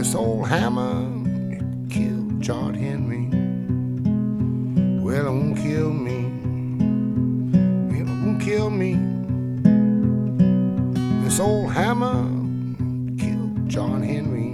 This old hammer killed John Henry. Well, it won't kill me. It won't kill me. This old hammer killed John Henry.